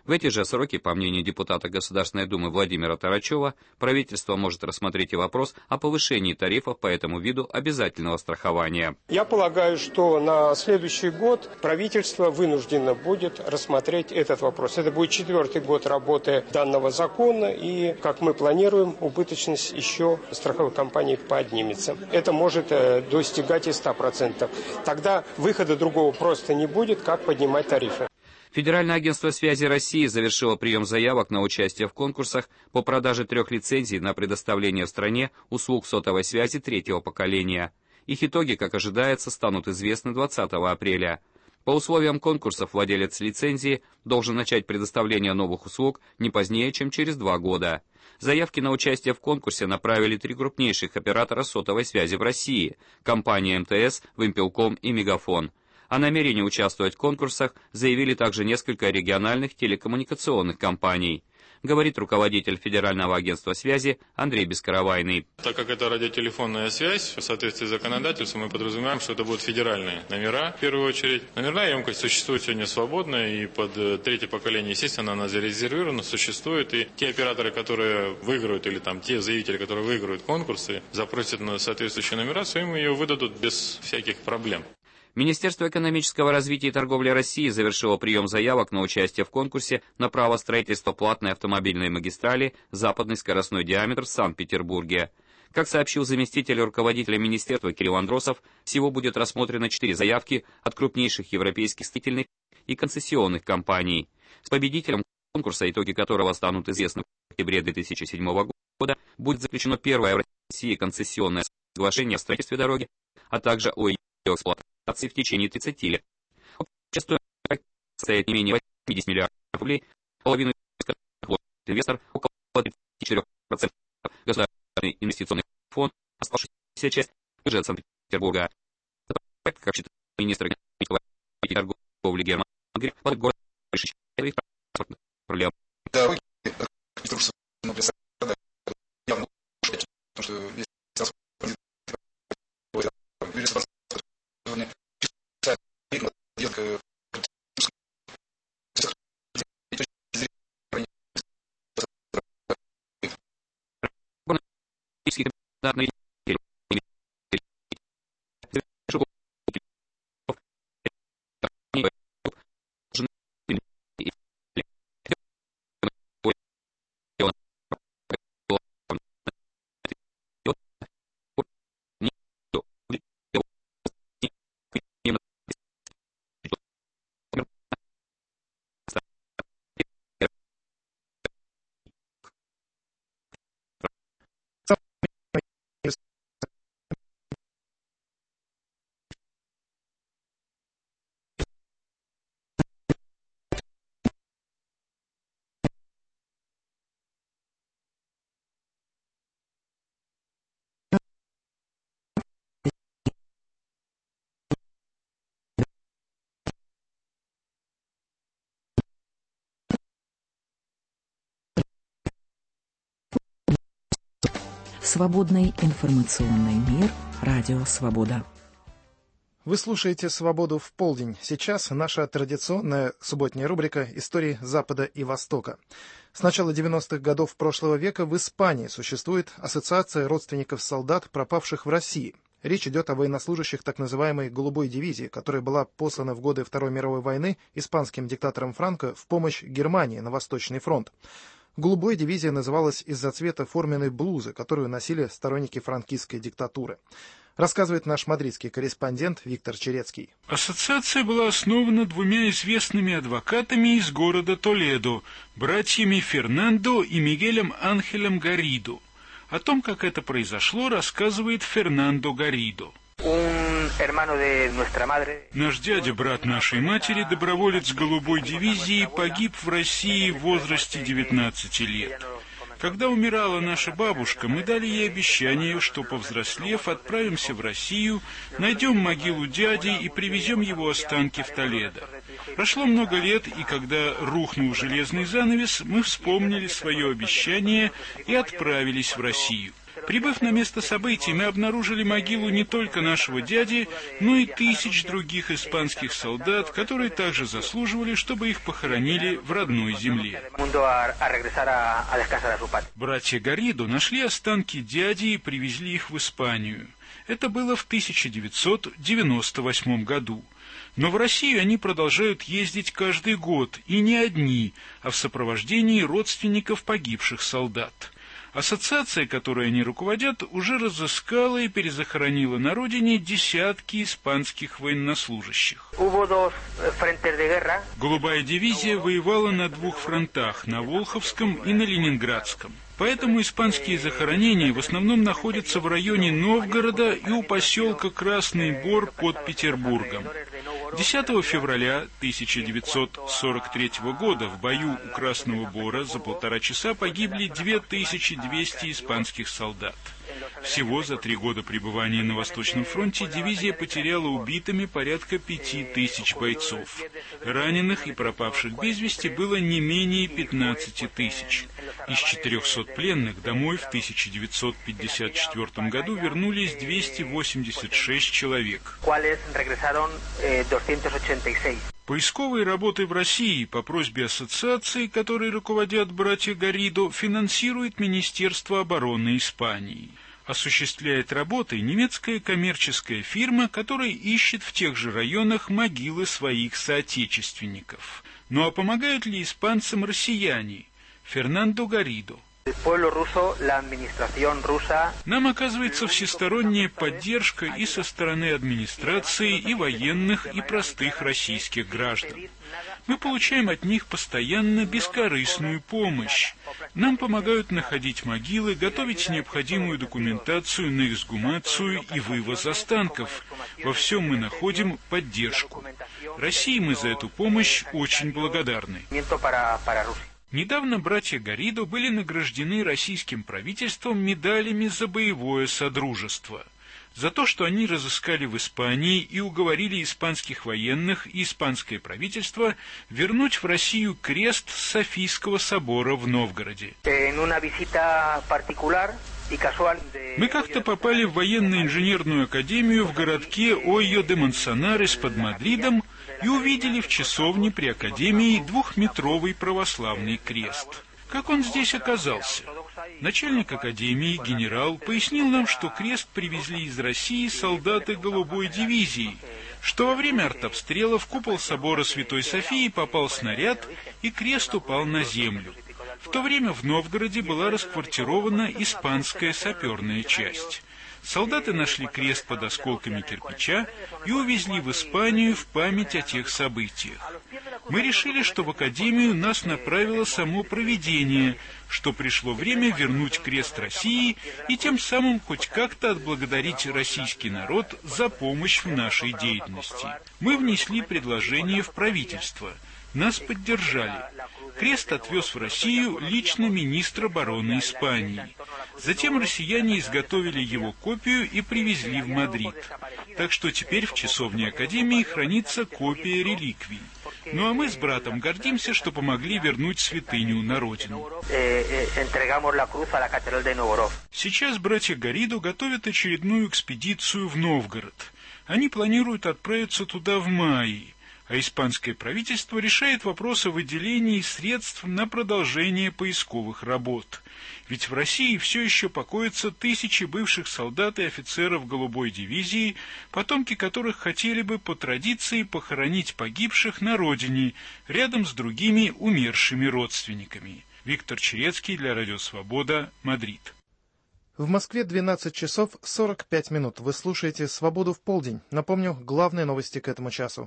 В эти же сроки, по мнению депутата Государственной Думы Владимира Тарачева, правительство может рассмотреть и вопрос о повышении тарифов по этому виду обязательного страхования. Я полагаю, что на следующий год правительство вынуждено будет рассмотреть этот вопрос. Это будет четвертый год работы данного закона, и, как мы планируем, убыточность еще страховых компаний поднимется. Это может достигать и ста процентов. Тогда выхода другого просто не будет, как поднимать тарифы. Федеральное агентство связи России завершило прием заявок на участие в конкурсах по продаже трех лицензий на предоставление в стране услуг сотовой связи третьего поколения. Их итоги, как ожидается, станут известны двадцатого апреля. По условиям конкурсов владелец лицензии должен начать предоставление новых услуг не позднее, чем через два года. Заявки на участие в конкурсе направили три крупнейших оператора сотовой связи в России – компании эм тэ эс, Вимпелком и Мегафон. О намерении участвовать в конкурсах заявили также несколько региональных телекоммуникационных компаний, говорит руководитель Федерального агентства связи Андрей Бескаравайный. Так как это радиотелефонная связь, в соответствии с законодательством мы подразумеваем, что это будут федеральные номера, в первую очередь. Номерная емкость существует сегодня свободная, и под третье поколение, естественно, она зарезервирована, существует. И те операторы, которые выиграют, или там те заявители, которые выиграют конкурсы, запросят на соответствующие номера, им ее выдадут без всяких проблем. Министерство экономического развития и торговли России завершило прием заявок на участие в конкурсе на право строительства платной автомобильной магистрали «Западный скоростной диаметр» в Санкт-Петербурге. Как сообщил заместитель руководителя министерства Кирилл Андросов, всего будет рассмотрено четыре заявки от крупнейших европейских строительных и концессионных компаний. С победителем конкурса, итоги которого станут известны в октябре две тысячи седьмого года, будет заключено первое в России концессионное соглашение о строительстве дороги, а также о ее эксплуатации в течение тридцати лет. Общая стоимость составит не менее восьмидесяти миллиардов рублей, половину из которых инвестор, около тридцати четырёх процентов государственный инвестиционный фонд, оставшаяся часть бюджет Санкт-Петербурга. Как считает министр экономического и торговли Герман Греф, город больше четырех транспортных проблем. Дороги, ресурсы, но при этом явно потому что есть Свободный информационный мир. Радио «Свобода». Вы слушаете «Свободу в полдень». Сейчас наша традиционная субботняя рубрика «Истории Запада и Востока». С начала девяностых годов прошлого века в Испании существует Ассоциация родственников солдат, пропавших в России. Речь идет о военнослужащих так называемой «Голубой дивизии», которая была послана в годы Второй мировой войны испанским диктатором Франко в помощь Германии на Восточный фронт. «Голубой дивизия» называлась из-за цвета форменной блузы, которую носили сторонники франкистской диктатуры. Рассказывает наш мадридский корреспондент Виктор Черецкий. Ассоциация была основана двумя известными адвокатами из города Толедо, братьями Фернандо и Мигелем Анхелем Гаридо. О том, как это произошло, рассказывает Фернандо Гаридо. Наш дядя, брат нашей матери, доброволец голубой дивизии, погиб в России в возрасте девятнадцати лет. Когда умирала наша бабушка, мы дали ей обещание, что, повзрослев, отправимся в Россию, найдем могилу дяди и привезем его останки в Толедо. Прошло много лет, и когда рухнул железный занавес, мы вспомнили свое обещание и отправились в Россию. Прибыв на место событий, мы обнаружили могилу не только нашего дяди, но и тысяч других испанских солдат, которые также заслуживали, чтобы их похоронили в родной земле. Братья Гарридо нашли останки дяди и привезли их в Испанию. Это было в тысяча девятьсот девяносто восьмом году. Но в Россию они продолжают ездить каждый год, и не одни, а в сопровождении родственников погибших солдат. Ассоциация, которой они руководят, уже разыскала и перезахоронила на родине десятки испанских военнослужащих. Голубая дивизия воевала на двух фронтах, на Волховском и на Ленинградском. Поэтому испанские захоронения в основном находятся в районе Новгорода и у поселка Красный Бор под Петербургом. десятого февраля тысяча девятьсот сорок третьего года в бою у Красного Бора за полтора часа погибли две тысячи двести испанских солдат. Всего за три года пребывания на Восточном фронте дивизия потеряла убитыми порядка пяти тысяч бойцов. Раненых и пропавших без вести было не менее пятнадцати тысяч. Из четырехсот пленных домой в тысяча девятьсот пятьдесят четвёртом году вернулись двести восемьдесят шесть человек. Поисковые работы в России по просьбе ассоциации, которой руководят братья Гарридо, финансирует Министерство обороны Испании. Осуществляет работы немецкая коммерческая фирма, которая ищет в тех же районах могилы своих соотечественников. Ну а помогают ли испанцам россияне? Фернандо Гарридо. Нам оказывается всесторонняя поддержка и со стороны администрации, и военных, и простых российских граждан. Мы получаем от них постоянно бескорыстную помощь. Нам помогают находить могилы, готовить необходимую документацию на эксгумацию и вывоз останков. Во всем мы находим поддержку. России мы за эту помощь очень благодарны. Недавно братья Гарридо были награждены российским правительством медалями за боевое содружество, за то, что они разыскали в Испании и уговорили испанских военных и испанское правительство вернуть в Россию крест Софийского собора в Новгороде. Мы как-то попали в военно-инженерную академию в городке Ойо-де-Мансанарес под Мадридом и увидели в часовне при академии двухметровый православный крест. Как он здесь оказался? Начальник академии, генерал, пояснил нам, что крест привезли из России солдаты голубой дивизии, что во время артобстрела в купол собора Святой Софии попал снаряд, и крест упал на землю. В то время в Новгороде была расквартирована испанская саперная часть. Солдаты нашли крест под осколками кирпича и увезли в Испанию в память о тех событиях. Мы решили, что в академию нас направило само провидение, что пришло время вернуть крест России и тем самым хоть как-то отблагодарить российский народ за помощь в нашей деятельности. Мы внесли предложение в правительство. Нас поддержали. Крест отвез в Россию лично министр обороны Испании. Затем россияне изготовили его копию и привезли в Мадрид. Так что теперь в часовне Академии хранится копия реликвий. Ну а мы с братом гордимся, что помогли вернуть святыню на родину. Сейчас братья Гарридо готовят очередную экспедицию в Новгород. Они планируют отправиться туда в мае. А испанское правительство решает вопрос о выделении средств на продолжение поисковых работ. Ведь в России все еще покоятся тысячи бывших солдат и офицеров голубой дивизии, потомки которых хотели бы по традиции похоронить погибших на родине, рядом с другими умершими родственниками. Виктор Черецкий для Радио Свобода, Мадрид. В Москве двенадцать часов сорок пять минут. Вы слушаете «Свободу в полдень». Напомню, главные новости к этому часу.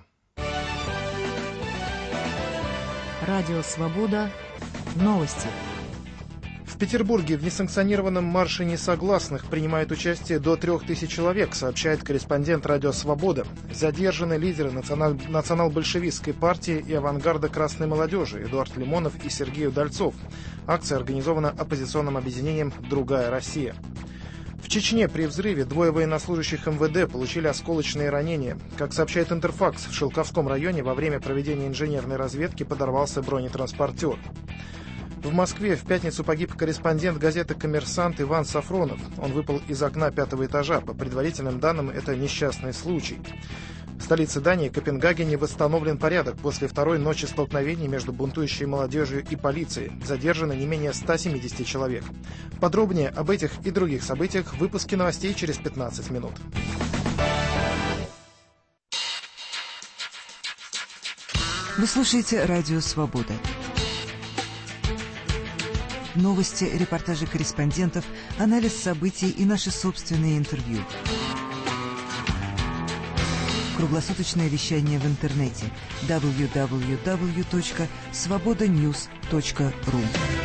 Радио «Свобода». Новости. В Петербурге в несанкционированном марше несогласных принимает участие до трех тысяч человек, сообщает корреспондент «Радио Свобода». Задержаны лидеры националь... национал-большевистской партии и авангарда красной молодежи Эдуард Лимонов и Сергей Удальцов. Акция организована оппозиционным объединением «Другая Россия». В Чечне при взрыве двое военнослужащих эм вэ дэ получили осколочные ранения. Как сообщает Интерфакс, в Шелковском районе во время проведения инженерной разведки подорвался бронетранспортер. В Москве в пятницу погиб корреспондент газеты «Коммерсант» Иван Сафронов. Он выпал из окна пятого этажа. По предварительным данным, это несчастный случай. В столице Дании, Копенгагене, восстановлен порядок после второй ночи столкновений между бунтующей молодежью и полицией. Задержано не менее ста семидесяти человек. Подробнее об этих и других событиях в выпуске новостей через пятнадцать минут. Вы слушаете «Радио Свобода». Новости, репортажи корреспондентов, анализ событий и наши собственные интервью. Круглосуточное вещание в интернете дабл ю дабл ю дабл ю точка свобода ньюс точка ру.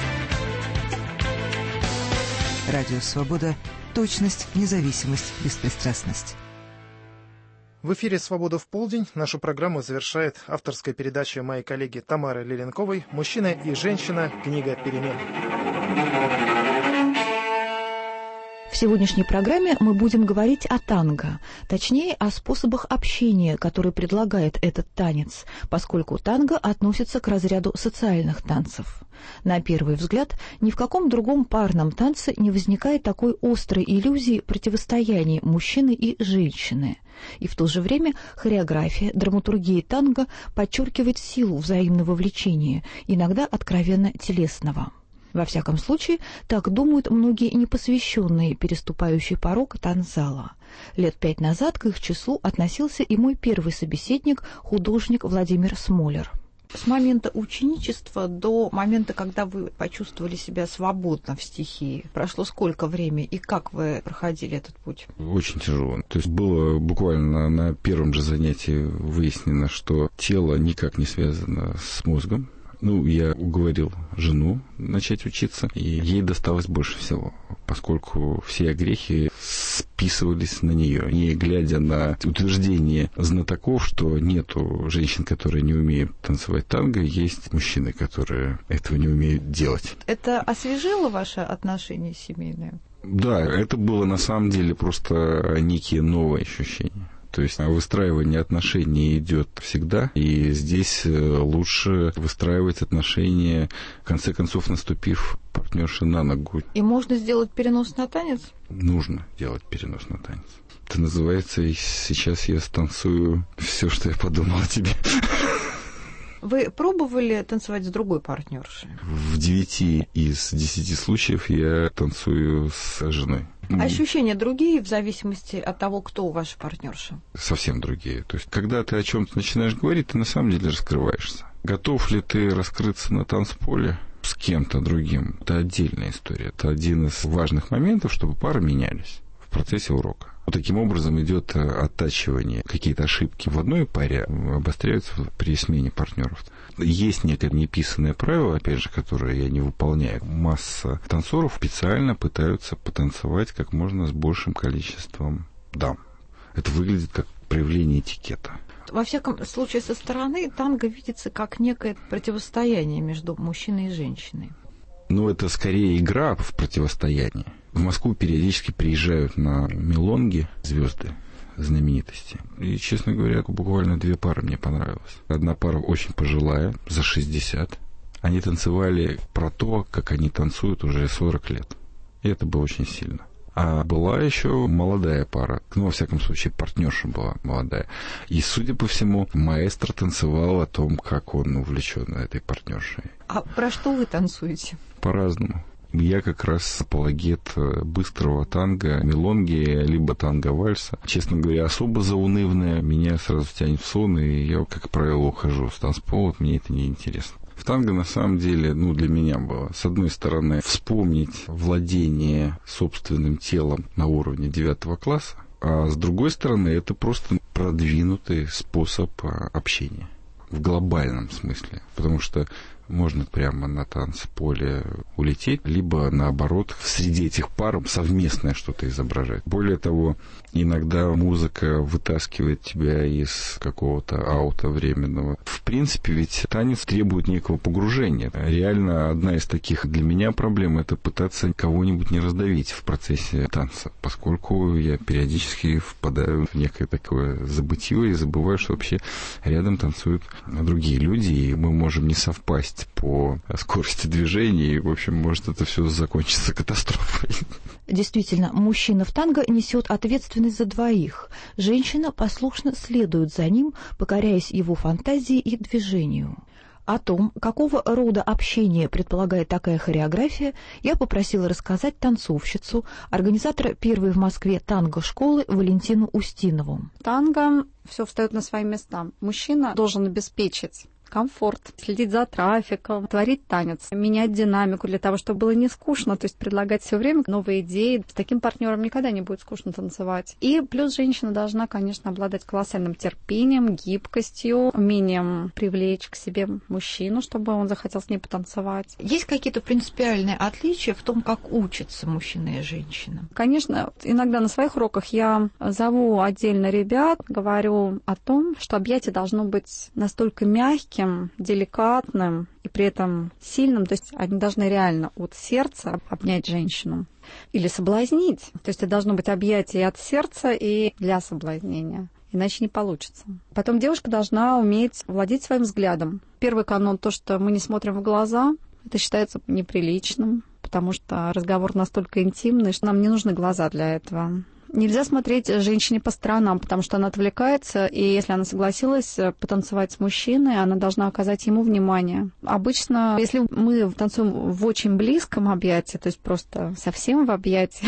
Радио Свобода. Точность, независимость, беспристрастность. В эфире «Свобода в полдень». Нашу программу завершает авторская передача моей коллеги Тамары Леленковой «Мужчина и женщина. Книга перемен». В сегодняшней программе мы будем говорить о танго, точнее о способах общения, которые предлагает этот танец, поскольку танго относится к разряду социальных танцев. На первый взгляд, ни в каком другом парном танце не возникает такой острой иллюзии противостояния мужчины и женщины. И в то же время хореография, драматургия танго подчеркивает силу взаимного влечения, иногда откровенно телесного. Во всяком случае, так думают многие непосвященные, переступающие порог танцзала. Лет пять назад к их числу относился и мой первый собеседник, художник Владимир Смолер. С момента ученичества до момента, когда вы почувствовали себя свободно в стихии, прошло сколько времени и как вы проходили этот путь? Очень тяжело. То есть было буквально на первом же занятии выяснено, что тело никак не связано с мозгом. Ну, я уговорил жену начать учиться, и ей досталось больше всего, поскольку все огрехи списывались на нее. Не глядя на утверждение знатоков, что нету женщин, которые не умеют танцевать танго, есть мужчины, которые этого не умеют делать. Это освежило ваше отношение семейное? Да, это было на самом деле просто некие новые ощущения. То есть выстраивание отношений идет всегда, и здесь лучше выстраивать отношения, в конце концов, наступив партнерше на ногу. И можно сделать перенос на танец? Нужно делать перенос на танец. Это называется «Сейчас я станцую все, что я подумал о тебе». Вы пробовали танцевать с другой партнершей? В девяти из десяти случаев я танцую с женой. Ощущения другие в зависимости от того, кто ваша партнерша? Совсем другие. То есть, когда ты о чем-то начинаешь говорить, ты на самом деле раскрываешься. Готов ли ты раскрыться на танцполе с кем-то другим? Это отдельная история. Это один из важных моментов, чтобы пары менялись в процессе урока. Вот таким образом идет оттачивание. Какие-то ошибки в одной паре обостряются при смене партнеров. Есть некое неписанное правило, опять же, которое я не выполняю. Масса танцоров специально пытаются потанцевать как можно с большим количеством дам. Это выглядит как проявление этикета. Во всяком случае, со стороны танго видится как некое противостояние между мужчиной и женщиной. Ну, это скорее игра в противостоянии. В Москву периодически приезжают на мелонги звезды, знаменитости. И, честно говоря, буквально две пары мне понравилось. Одна пара очень пожилая, за шестьдесят. Они танцевали про то, как они танцуют уже сорок лет. И это было очень сильно. А была еще молодая пара. Ну, во всяком случае, партнерша была молодая. И, судя по всему, маэстро танцевал о том, как он увлечен этой партнершей. А про что вы танцуете? По-разному. Я как раз апологет быстрого танго, мелонги, либо танго-вальса. Честно говоря, особо заунывное меня сразу тянет в сон, и я, как правило, ухожу с танцпола, мне это не интересно. В танго, на самом деле, ну, для меня было, с одной стороны, вспомнить владение собственным телом на уровне девятого класса, а с другой стороны, это просто продвинутый способ общения в глобальном смысле, потому что можно прямо на танцполе улететь, либо, наоборот, среди этих пар совместное что-то изображать. Более того, иногда музыка вытаскивает тебя из какого-то аута временного. В принципе, ведь танец требует некого погружения. Реально, одна из таких для меня проблем — это пытаться кого-нибудь не раздавить в процессе танца, поскольку я периодически впадаю в некое такое забытье и забываю, что вообще рядом танцуют другие люди, и мы можем не совпасть скорость, по скорости движения, и, в общем, может это все закончиться катастрофой. Действительно, мужчина в танго несет ответственность за двоих. Женщина послушно следует за ним, покоряясь его фантазии и движению. О том, какого рода общение предполагает такая хореография, я попросила рассказать танцовщицу, организатора первой в Москве танго-школы Валентину Устинову. Танго все встает на свои места. Мужчина должен обеспечить комфорт, следить за трафиком, творить танец, менять динамику для того, чтобы было не скучно, то есть предлагать все время новые идеи. С таким партнером никогда не будет скучно танцевать. И плюс женщина должна, конечно, обладать колоссальным терпением, гибкостью, умением привлечь к себе мужчину, чтобы он захотел с ней потанцевать. Есть какие-то принципиальные отличия в том, как учатся мужчина и женщина? Конечно, иногда на своих уроках я зову отдельно ребят, говорю о том, что объятие должно быть настолько мягким, деликатным и при этом сильным, то есть они должны реально от сердца обнять женщину или соблазнить. То есть это должно быть объятие от сердца и для соблазнения, иначе не получится. Потом девушка должна уметь владеть своим взглядом. Первый канон — то, что мы не смотрим в глаза, это считается неприличным, потому что разговор настолько интимный, что нам не нужны глаза для этого. Нельзя смотреть женщине по сторонам, потому что она отвлекается, и если она согласилась потанцевать с мужчиной, она должна оказать ему внимание. Обычно, если мы танцуем в очень близком объятии, то есть просто совсем в объятии,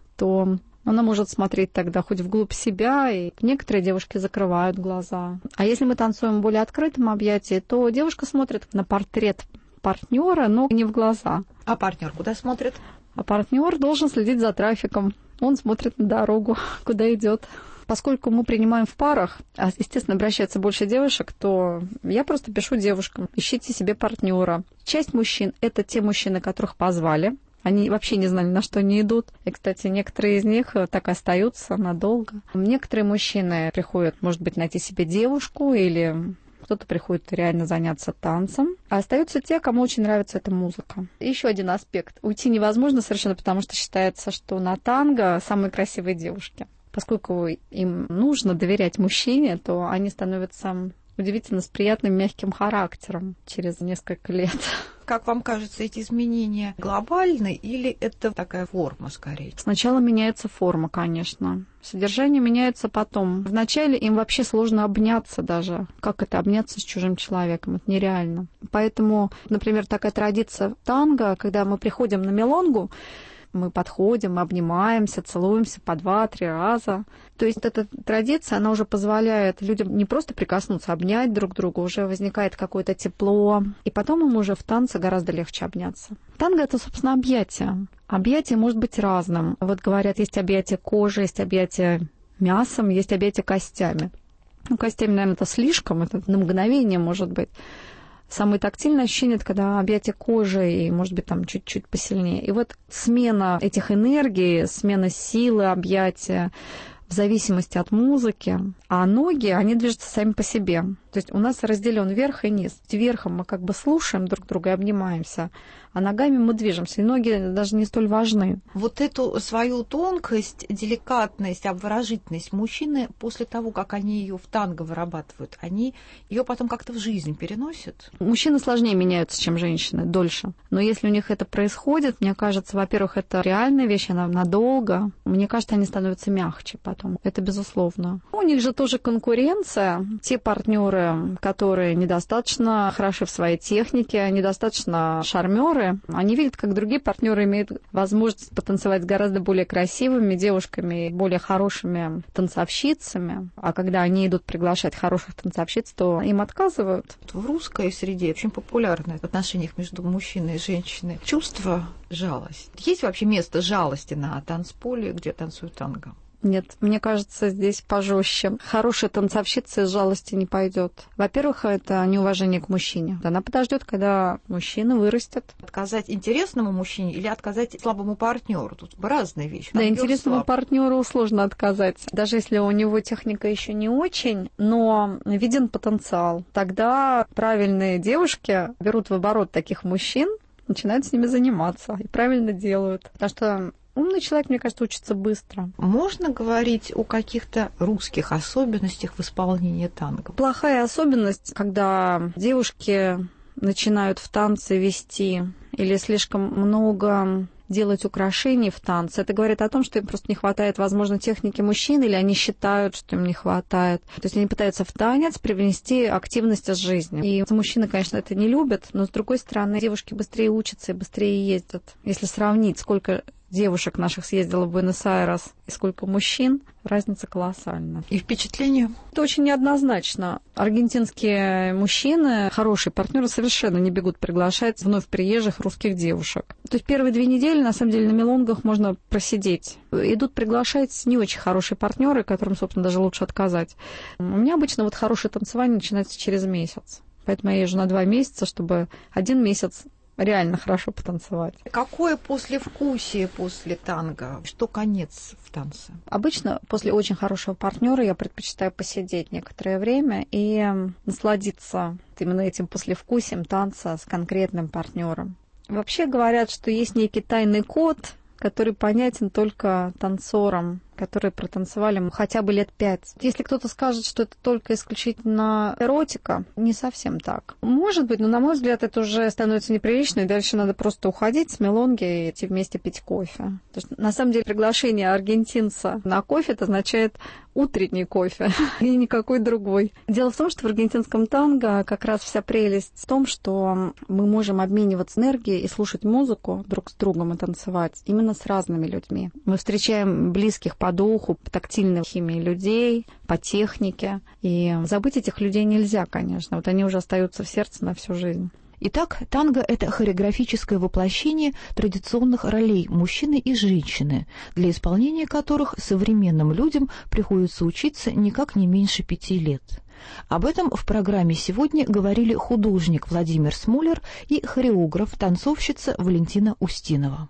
то она может смотреть тогда хоть вглубь себя, и некоторые девушки закрывают глаза. А если мы танцуем в более открытом объятии, то девушка смотрит на портрет партнера, но не в глаза. А партнер куда смотрит? А партнер должен следить за трафиком. Он смотрит на дорогу, куда идет. Поскольку мы принимаем в парах, а, естественно, обращается больше девушек, то я просто пишу девушкам: ищите себе партнера. Часть мужчин — это те мужчины, которых позвали. Они вообще не знали, на что они идут. И, кстати, некоторые из них так остаются надолго. Некоторые мужчины приходят, может быть, найти себе девушку, или кто-то приходит реально заняться танцем. А остаются те, кому очень нравится эта музыка. И еще один аспект. Уйти невозможно совершенно, потому что считается, что на танго самые красивые девушки. Поскольку им нужно доверять мужчине, то они становятся удивительно с приятным мягким характером через несколько лет. Как вам кажется, эти изменения глобальны или это такая форма скорее? Сначала меняется форма, конечно. Содержание меняется потом. Вначале им вообще сложно обняться даже. Как это обняться с чужим человеком? Это нереально. Поэтому, например, такая традиция танго, когда мы приходим на мелонгу, мы подходим, мы обнимаемся, целуемся по два-три раза. То есть эта традиция, она уже позволяет людям не просто прикоснуться, обнять друг друга, уже возникает какое-то тепло. И потом им уже в танце гораздо легче обняться. Танго — это, собственно, объятие. Объятие может быть разным. Вот говорят, есть объятие кожи, есть объятие мясом, есть объятие костями. Ну, костями, наверное, это слишком, это на мгновение может быть. Самое тактильное ощущение — это когда объятие кожи и, может быть, там чуть-чуть посильнее. И вот смена этих энергий, смена силы объятия в зависимости от музыки, а ноги, они движутся сами по себе. То есть у нас разделен верх и низ. Верхом мы как бы слушаем друг друга и обнимаемся, а ногами мы движемся, и ноги даже не столь важны. Вот эту свою тонкость, деликатность, обворожительность мужчины, после того, как они ее в танго вырабатывают, они ее потом как-то в жизнь переносят? Мужчины сложнее меняются, чем женщины, дольше. Но если у них это происходит, мне кажется, во-первых, это реальная вещь, она надолго. Мне кажется, они становятся мягче потом. Это безусловно. У них же тоже конкуренция. Те партнеры, которые недостаточно хороши в своей технике, недостаточно шармеры, они видят, как другие партнеры имеют возможность потанцевать с гораздо более красивыми девушками, более хорошими танцовщицами. А когда они идут приглашать хороших танцовщиц, то им отказывают. В русской среде очень популярно в отношениях между мужчиной и женщиной чувство жалости. Есть вообще место жалости на танцполе, где танцуют танго? Нет, мне кажется, здесь пожестче. Хорошая танцовщица из жалости не пойдет. Во-первых, это неуважение к мужчине. Она подождет, когда мужчина вырастет. Отказать интересному мужчине или отказать слабому партнеру? Тут разные вещи. Да, интересному партнеру сложно отказать. Даже если у него техника еще не очень, но виден потенциал. Тогда правильные девушки берут в оборот таких мужчин, начинают с ними заниматься и правильно делают. Потому что умный человек, мне кажется, учится быстро. Можно говорить о каких-то русских особенностях в исполнении танго? Плохая особенность, когда девушки начинают в танце вести или слишком много делать украшений в танце, это говорит о том, что им просто не хватает, возможно, техники мужчин, или они считают, что им не хватает. То есть они пытаются в танец привнести активность из жизни. И мужчины, конечно, это не любят, но, с другой стороны, девушки быстрее учатся и быстрее ездят. Если сравнить, сколько девушек наших съездило в Буэнос-Айрес и сколько мужчин, разница колоссальна. И впечатление? Это очень неоднозначно. Аргентинские мужчины, хорошие партнеры, совершенно не бегут приглашать вновь приезжих русских девушек. То есть первые две недели, на самом деле, на мелонгах можно просидеть. Идут приглашать не очень хорошие партнеры, которым, собственно, даже лучше отказать. У меня обычно вот хорошее танцевание начинается через месяц. Поэтому я езжу на два месяца, чтобы один месяц реально хорошо потанцевать. Какое послевкусие после танго? Что конец в танце? Обычно после очень хорошего партнера я предпочитаю посидеть некоторое время и насладиться именно этим послевкусием танца с конкретным партнером. Вообще говорят, что есть некий тайный код, который понятен только танцорам, которые протанцевали хотя бы лет пять. Если кто-то скажет, что это только исключительно эротика, не совсем так. Может быть, но, на мой взгляд, это уже становится неприлично, и дальше надо просто уходить с мелонги и идти вместе пить кофе. То есть, на самом деле, приглашение аргентинца на кофе это означает утренний кофе, и никакой другой. Дело в том, что в аргентинском танго как раз вся прелесть в том, что мы можем обмениваться энергией и слушать музыку друг с другом и танцевать именно с разными людьми. Мы встречаем близких по духу, по тактильной химии людей, по технике. И забыть этих людей нельзя, конечно. Вот они уже остаются в сердце на всю жизнь. Итак, танго – это хореографическое воплощение традиционных ролей мужчины и женщины, для исполнения которых современным людям приходится учиться никак не меньше пяти лет. Об этом в программе сегодня говорили художник Владимир Смолер и хореограф, танцовщица Валентина Устинова.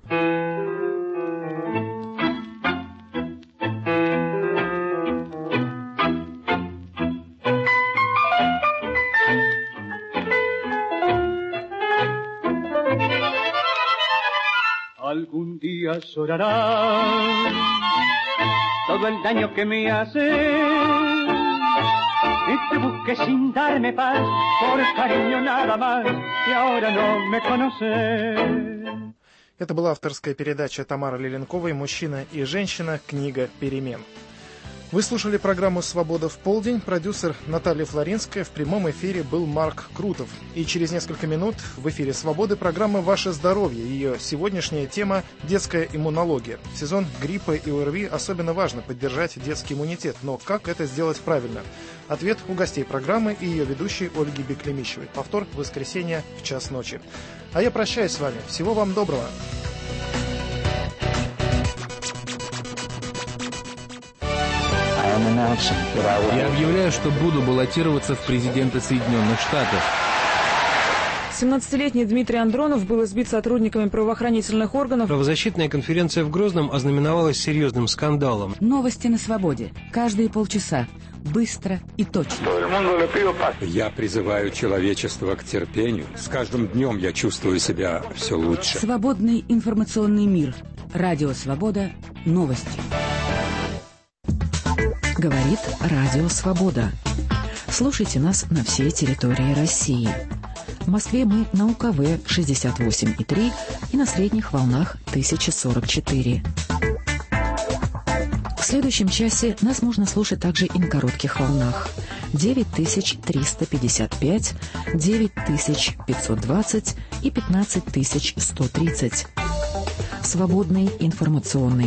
Algún día llorarás todo el daño que me haces y te busqué sin darme paz por cariño nada más y ahora no me conoces. Это была авторская передача Тамары Леленковой «Мужчина и женщина. Книга перемен». Вы слушали программу «Свобода в полдень». Продюсер Наталья Флоринская. В прямом эфире был Марк Крутов. И через несколько минут в эфире «Свободы» программа «Ваше здоровье». Ее сегодняшняя тема – детская иммунология. В сезон гриппа и ОРВИ особенно важно поддержать детский иммунитет. Но как это сделать правильно? Ответ у гостей программы и ее ведущей Ольги Беклемищевой. Повтор в воскресенье в час ночи. А я прощаюсь с вами. Всего вам доброго. Я объявляю, что буду баллотироваться в президенты Соединенных Штатов. семнадцатилетний Дмитрий Андронов был избит сотрудниками правоохранительных органов. Правозащитная конференция в Грозном ознаменовалась серьезным скандалом. Новости на свободе. Каждые полчаса. Быстро и точно. Я призываю человечество к терпению. С каждым днем я чувствую себя все лучше. Свободный информационный мир. Радио «Свобода». Новости. Говорит Радио «Свобода». Слушайте нас на всей территории России. В Москве мы на У Ка В шестьдесят восемь и три и на средних волнах тысяча сорок четыре. В следующем часе нас можно слушать также и на коротких волнах. девять тысяч триста пятьдесят пять, девять тысяч пятьсот двадцать и пятнадцать тысяч сто тридцать. Свободный информационный